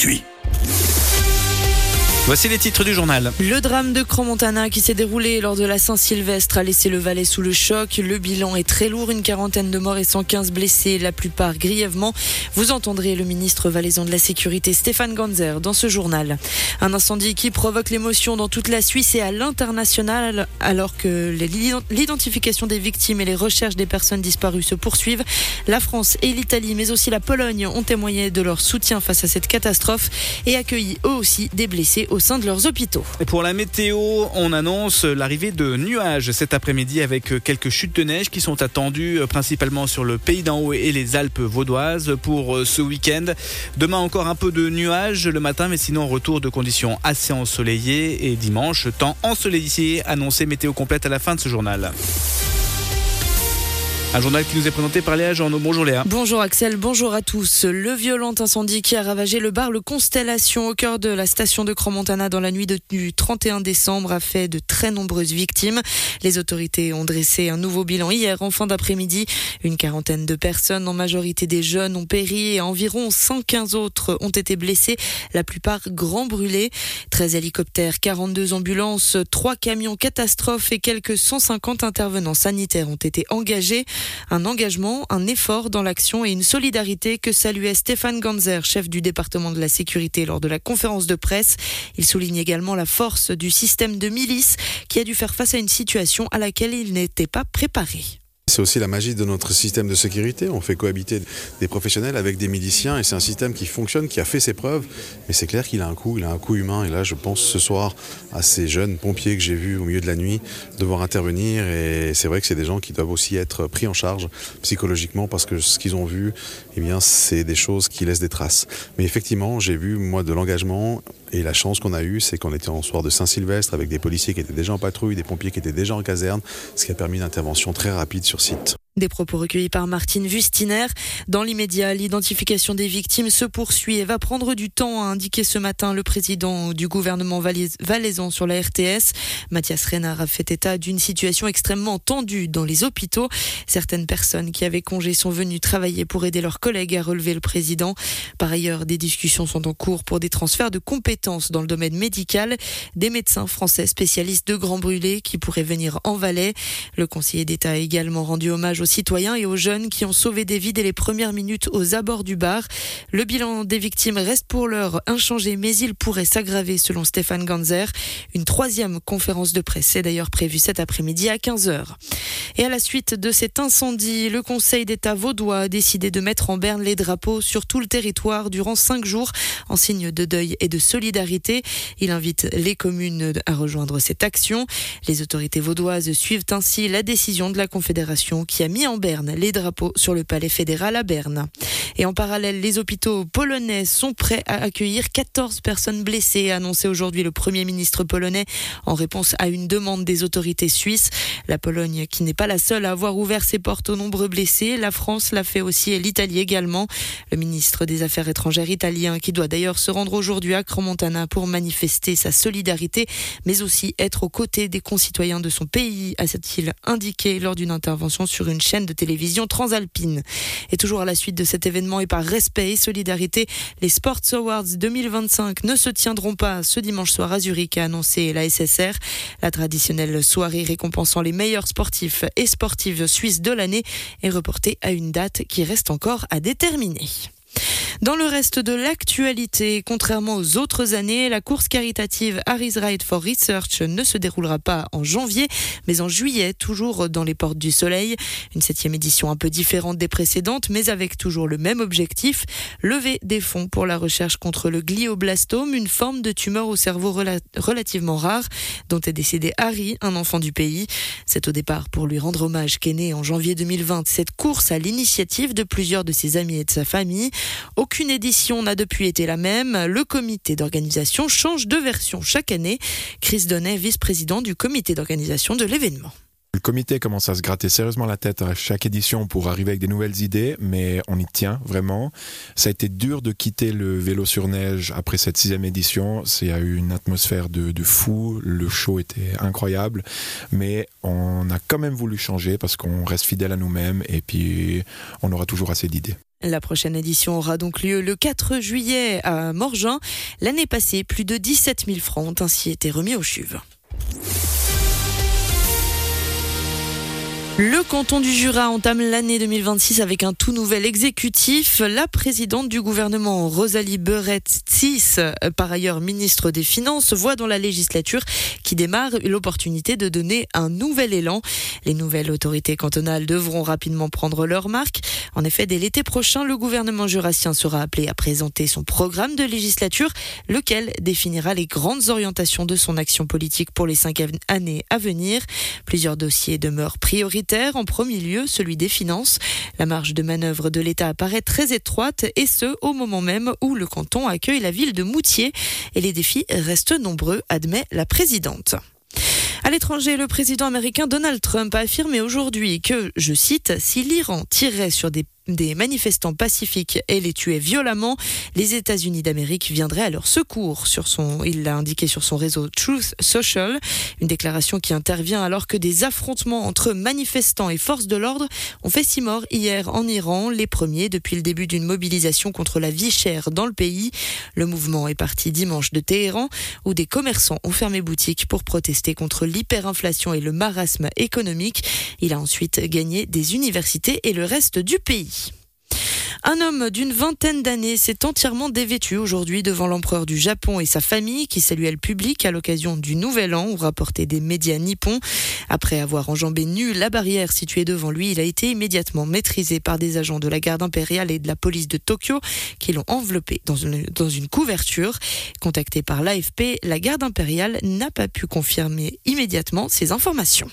gratuit. Voici les titres du journal. Le drame de Crans-Montana qui s'est déroulé lors de la Saint-Sylvestre a laissé le Valais sous le choc. Le bilan est très lourd, une quarantaine de morts et 115 blessés, la plupart grièvement. Vous entendrez le ministre valaisan de la Sécurité Stéphane Ganzer dans ce journal. Un incendie qui provoque l'émotion dans toute la Suisse et à l'international alors que l'identification des victimes et les recherches des personnes disparues se poursuivent. La France et l'Italie mais aussi la Pologne ont témoigné de leur soutien face à cette catastrophe et accueilli eux aussi des blessés au sein de leurs hôpitaux. Et pour la météo, on annonce l'arrivée de nuages cet après-midi avec quelques chutes de neige qui sont attendues principalement sur le Pays d'en Haut et les Alpes vaudoises pour ce week-end. Demain encore un peu de nuages le matin, mais sinon retour de conditions assez ensoleillées et dimanche, temps ensoleillé annoncé, météo complète à la fin de ce journal. Un journal qui nous est présenté par Léa Jeannot. Bonjour Léa. Bonjour Axel, bonjour à tous. Le violent incendie qui a ravagé le bar Le Constellation au cœur de la station de Crans-Montana dans la nuit du 31 décembre a fait de très nombreuses victimes. Les autorités ont dressé un nouveau bilan hier en fin d'après-midi. Une quarantaine de personnes, en majorité des jeunes, ont péri et environ 115 autres ont été blessés, la plupart grands brûlés. 13 hélicoptères, 42 ambulances, 3 camions catastrophes et quelques 150 intervenants sanitaires ont été engagés. Un engagement, un effort dans l'action et une solidarité que saluait Stéphane Ganzer, chef du département de la sécurité lors de la conférence de presse. Il souligne également la force du système de milice qui a dû faire face à une situation à laquelle il n'était pas préparé. C'est aussi la magie de notre système de sécurité. On fait cohabiter des professionnels avec des miliciens et c'est un système qui fonctionne, qui a fait ses preuves. Mais c'est clair qu'il a un coût humain. Et là, je pense ce soir à ces jeunes pompiers que j'ai vus au milieu de la nuit devoir intervenir. Et c'est vrai que c'est des gens qui doivent aussi être pris en charge psychologiquement parce que ce qu'ils ont vu, eh bien, c'est des choses qui laissent des traces. Mais effectivement, j'ai vu, moi, de l'engagement. Et la chance qu'on a eue, c'est qu'on était en soir de Saint-Sylvestre avec des policiers qui étaient déjà en patrouille, des pompiers qui étaient déjà en caserne, ce qui a permis une intervention très rapide sur site. Des propos recueillis par Martine Wustiner. Dans l'immédiat, l'identification des victimes se poursuit et va prendre du temps, a indiqué ce matin le président du gouvernement valaisan sur la RTS. Mathias Renard a fait état d'une situation extrêmement tendue dans les hôpitaux. Certaines personnes qui avaient congé sont venues travailler pour aider leurs collègues, a relevé le président. Par ailleurs, des discussions sont en cours pour des transferts de compétences dans le domaine médical. Des médecins français spécialistes de grands brûlés qui pourraient venir en Valais. Le conseiller d'État a également rendu hommage aux citoyens et aux jeunes qui ont sauvé des vies dès les premières minutes aux abords du bar. Le bilan des victimes reste pour l'heure inchangé, mais il pourrait s'aggraver selon Stéphane Ganzer. Une 3e conférence de presse est d'ailleurs prévue cet après-midi à 15h. Et à la suite de cet incendie, le Conseil d'État vaudois a décidé de mettre en berne les drapeaux sur tout le territoire durant 5 jours en signe de deuil et de solidarité. Il invite les communes à rejoindre cette action. Les autorités vaudoises suivent ainsi la décision de la Confédération qui a mis en berne les drapeaux sur le palais fédéral à Berne. Et en parallèle, les hôpitaux polonais sont prêts à accueillir 14 personnes blessées, a annoncé aujourd'hui le Premier ministre polonais en réponse à une demande des autorités suisses. La Pologne, qui n'est pas la seule à avoir ouvert ses portes aux nombreux blessés, la France l'a fait aussi et l'Italie également. Le ministre des Affaires étrangères italien, qui doit d'ailleurs se rendre aujourd'hui à Crans-Montana pour manifester sa solidarité, mais aussi être aux côtés des concitoyens de son pays, a-t-il indiqué lors d'une intervention sur une chaîne de télévision transalpine. Et toujours à la suite de cet événement et par respect et solidarité, les Sports Awards 2025 ne se tiendront pas ce dimanche soir à Zurich, a annoncé la SSR. La traditionnelle soirée récompensant les meilleurs sportifs et sportives suisses de l'année est reportée à une date qui reste encore à déterminer. Dans le reste de l'actualité, contrairement aux autres années, la course caritative Harris Ride for Research ne se déroulera pas en janvier, mais en juillet, toujours dans les Portes du Soleil. Une 7e édition un peu différente des précédentes, mais avec toujours le même objectif, lever des fonds pour la recherche contre le glioblastome, une forme de tumeur au cerveau relativement rare, dont est décédé Harry, un enfant du pays. C'est au départ pour lui rendre hommage qu'est née en janvier 2020 cette course à l'initiative de plusieurs de ses amis et de sa famille. Aucune édition n'a depuis été la même. Le comité d'organisation change de version chaque année. Chris Donnet, vice-président du comité d'organisation de l'événement. Le comité commence à se gratter sérieusement la tête à chaque édition pour arriver avec des nouvelles idées, mais on y tient vraiment. Ça a été dur de quitter le vélo sur neige après cette 6e édition. Il y a eu une atmosphère de fou, le show était incroyable, mais on a quand même voulu changer parce qu'on reste fidèle à nous-mêmes et puis on aura toujours assez d'idées. La prochaine édition aura donc lieu le 4 juillet à Morgin. L'année passée, plus de 17 000 francs ont ainsi été remis aux chuves. Le canton du Jura entame l'année 2026 avec un tout nouvel exécutif. La présidente du gouvernement, Rosalie Beuret-Tis, par ailleurs ministre des Finances, voit dans la législature qui démarre l'opportunité de donner un nouvel élan. Les nouvelles autorités cantonales devront rapidement prendre leur marque. En effet, dès l'été prochain, le gouvernement jurassien sera appelé à présenter son programme de législature, lequel définira les grandes orientations de son action politique pour les 5 années à venir. Plusieurs dossiers demeurent prioritaires. En premier lieu, celui des finances. La marge de manœuvre de l'État apparaît très étroite, et ce, au moment même où le canton accueille la ville de Moutier. Et les défis restent nombreux, admet la présidente. À l'étranger, le président américain Donald Trump a affirmé aujourd'hui que, je cite, si l'Iran tirait sur des manifestants pacifiques et les tuait violemment, les États-Unis d'Amérique viendraient à leur secours. Il l'a indiqué sur son réseau Truth Social, une déclaration qui intervient alors que des affrontements entre manifestants et forces de l'ordre ont fait 6 morts hier en Iran, les premiers depuis le début d'une mobilisation contre la vie chère dans le pays. Le mouvement est parti dimanche de Téhéran, où des commerçants ont fermé boutique pour protester contre l'hyperinflation et le marasme économique. Il a ensuite gagné des universités et le reste du pays. Un homme d'une 20aine d'années s'est entièrement dévêtu aujourd'hui devant l'empereur du Japon et sa famille qui saluait le public à l'occasion du Nouvel An, ont rapporté des médias nippons. Après avoir enjambé nu la barrière située devant lui, il a été immédiatement maîtrisé par des agents de la garde impériale et de la police de Tokyo qui l'ont enveloppé dans une couverture. Contacté par l'AFP, la garde impériale n'a pas pu confirmer immédiatement ces informations.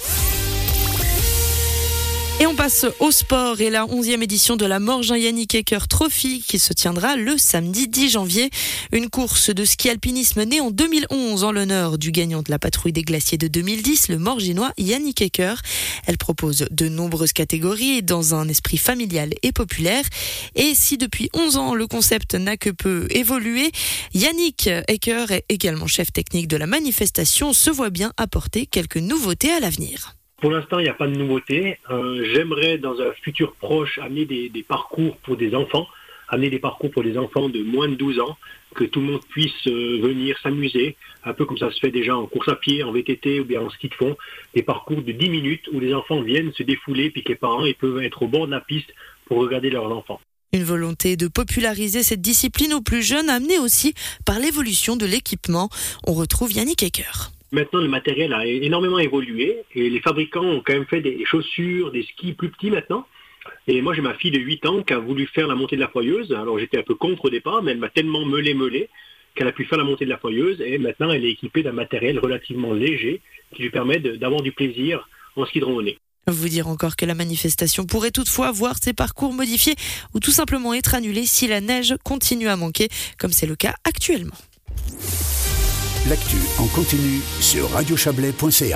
Et on passe au sport et la 11e édition de la Morgin Yannick Ecker Trophy qui se tiendra le samedi 10 janvier. Une course de ski alpinisme née en 2011 en l'honneur du gagnant de la patrouille des glaciers de 2010, le Morginois Yannick Ecker. Elle propose de nombreuses catégories dans un esprit familial et populaire. Et si depuis 11 ans le concept n'a que peu évolué, Yannick Ecker est également chef technique de la manifestation, se voit bien apporter quelques nouveautés à l'avenir. Pour l'instant, il n'y a pas de nouveauté. J'aimerais, dans un futur proche, amener des parcours pour des enfants, de moins de 12 ans, que tout le monde puisse venir s'amuser, un peu comme ça se fait déjà en course à pied, en VTT ou bien en ski de fond, des parcours de 10 minutes où les enfants viennent se défouler, puis que les parents ils peuvent être au bord de la piste pour regarder leurs enfants. Une volonté de populariser cette discipline aux plus jeunes, amenée aussi par l'évolution de l'équipement. On retrouve Yannick Ecker. Maintenant, le matériel a énormément évolué et les fabricants ont quand même fait des chaussures, des skis plus petits maintenant. Et moi, j'ai ma fille de 8 ans qui a voulu faire la montée de la Foyeuse. Alors, j'étais un peu contre au départ, mais elle m'a tellement meulé qu'elle a pu faire la montée de la Foyeuse. Et maintenant, elle est équipée d'un matériel relativement léger qui lui permet d'avoir du plaisir en ski de randonnée. Vous dire encore que la manifestation pourrait toutefois voir ses parcours modifiés ou tout simplement être annulée si la neige continue à manquer, comme c'est le cas actuellement. L'actu en continu sur radiochablais.ca.